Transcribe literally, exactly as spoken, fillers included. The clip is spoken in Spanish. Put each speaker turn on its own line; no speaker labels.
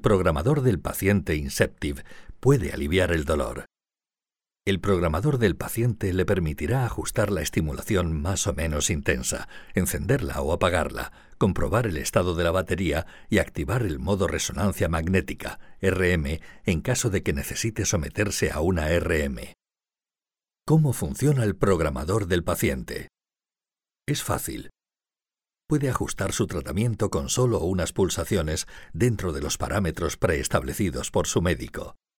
programador del paciente Inceptiv puede aliviar el dolor. El programador del paciente le permitirá ajustar la estimulación más o menos intensa, encenderla o apagarla, comprobar el estado de la batería y activar el modo resonancia magnética, R M, en caso de que necesite someterse a una R M. ¿Cómo funciona el programador del paciente? Es fácil. Puede ajustar su tratamiento con solo unas pulsaciones dentro de los parámetros preestablecidos por su médico.